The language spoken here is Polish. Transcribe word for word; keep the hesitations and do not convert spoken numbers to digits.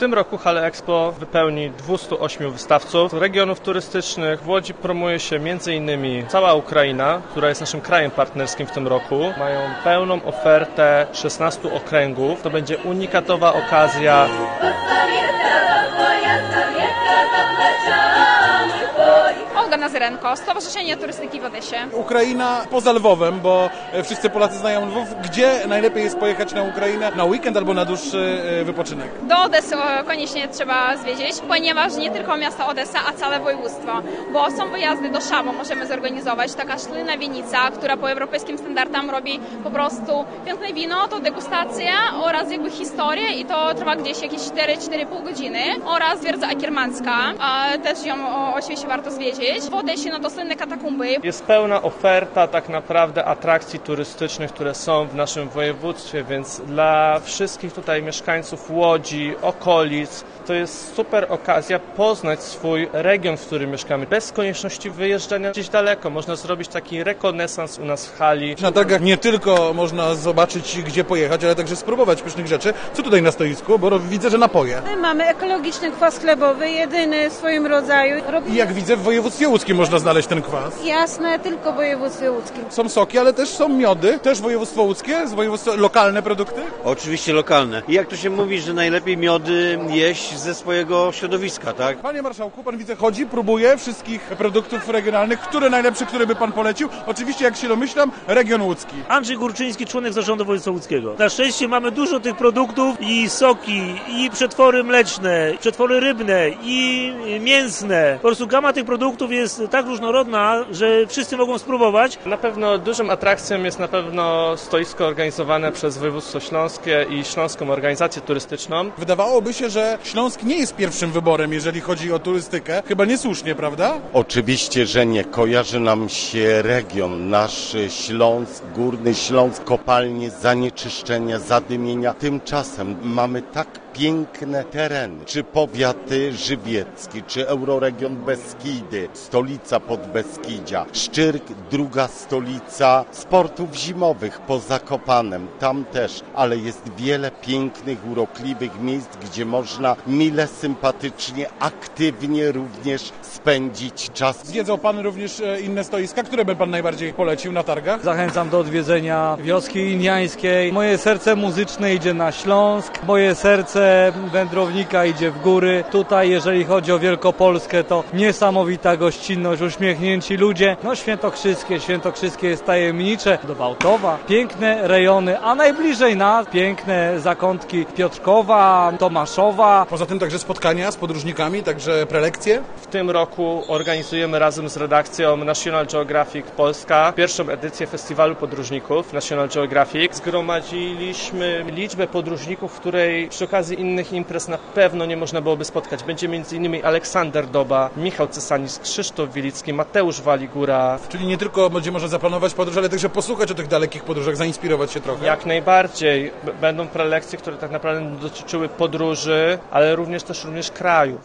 tym roku Halę Expo wypełni dwieście osiem wystawców z regionów turystycznych. W Łodzi promuje się między innymi cała Ukraina, która jest naszym krajem partnerskim w tym roku. Mają pełną ofertę szesnastu okręgów. To będzie unikatowa okazja. Olga Nazyrenko, Stowarzyszenie Turystyki w Odesie. Ukraina poza Lwowem, bo wszyscy Polacy znają Lwów. Gdzie najlepiej jest pojechać na Ukrainę na weekend albo na dłuższy wypoczynek? Do Odesy koniecznie trzeba zwiedzić, ponieważ nie tylko miasto Odessa, a całe województwo, bo są wyjazdy do Szabo, możemy zorganizować. Taka szklana winnica, która po europejskim standardom robi po prostu piękne wino, to degustacja oraz jakby historię i to trwa gdzieś jakieś cztery do czterech i pół godziny oraz twierdza akiermańska, też ją oczywiście warto zwiedzić. W Odesie no to słynne katakumby. Jest pełna oferta tak naprawdę atrakcji turystycznych, które są w naszym województwie, więc dla wszystkich tutaj mieszkańców Łodzi, okolic, to jest super okazja poznać swój region, w którym mieszkamy, bez konieczności wyjeżdżania gdzieś daleko. Można zrobić taki rekonesans u nas w hali. Na targach nie tylko można zobaczyć, gdzie pojechać, ale także spróbować pysznych rzeczy. Co tutaj na stoisku? Bo widzę, że napoje. My mamy ekologiczny kwas chlebowy, jedyny w swoim rodzaju. I jak widzę, w województwie łódzkim można znaleźć ten kwas. Jasne, tylko w województwie łódzkim. Są soki, ale też są miody. Też województwo łódzkie, z województwa lokalne produkty? Oczywiście lokalne. I jak to się mówi, że najlepiej miody jeść ze swojego środowiska, tak? Panie marszałku, pan widzę chodzi, próbuje wszystkich produktów regionalnych. Które najlepsze, które by pan polecił? Oczywiście, jak się domyślam, region łódzki. Andrzej Górczyński, członek zarządu województwa łódzkiego. Na szczęście mamy dużo tych produktów i soki, i przetwory mleczne, przetwory rybne, i mięsne. Po prostu gama tych produktów jest tak różnorodna, że wszyscy mogą spróbować. Na pewno dużą atrakcją jest na pewno stoisko organizowane przez województwo śląskie i Śląską Organizację Turystyczną. Wydawałoby się, że Śląsk nie jest pierwszym wyborem, jeżeli chodzi o turystykę. Chyba niesłusznie, prawda? Oczywiście, że nie. Kojarzy nam się region, nasz Śląsk, Górny Śląsk, kopalnie, zanieczyszczenia, zadymienia. Tymczasem mamy tak piękne tereny, czy powiaty żywiecki, czy euroregion Beskidy, stolica Podbeskidzia, Szczyrk, druga stolica sportów zimowych poza Kopanem, tam też, ale jest wiele pięknych, urokliwych miejsc, gdzie można mile, sympatycznie, aktywnie również spędzić czas. Zwiedzał pan również inne stoiska, które by pan najbardziej polecił na targach? Zachęcam do odwiedzenia wioski indiańskiej. Moje serce muzyczne idzie na Śląsk, moje serce wędrownika idzie w góry. Tutaj, jeżeli chodzi o Wielkopolskę, to niesamowita gościnność, uśmiechnięci ludzie. No Świętokrzyskie, Świętokrzyskie jest tajemnicze. Do Bałtowa, piękne rejony, a najbliżej nas piękne zakątki Piotrkowa, Tomaszowa. Poza tym także spotkania z podróżnikami, także prelekcje. W tym roku organizujemy razem z redakcją National Geographic Polska pierwszą edycję Festiwalu Podróżników National Geographic. Zgromadziliśmy liczbę podróżników, w której przy okazji innych imprez na pewno nie można byłoby spotkać. Będzie między innymi Aleksander Doba, Michał Cesanis, Krzysztof Wielicki, Mateusz Waligura. Czyli nie tylko będzie można zaplanować podróż, ale także posłuchać o tych dalekich podróżach, zainspirować się trochę. Jak najbardziej. B- będą prelekcje, które tak naprawdę dotyczyły podróży, ale również też również krajów.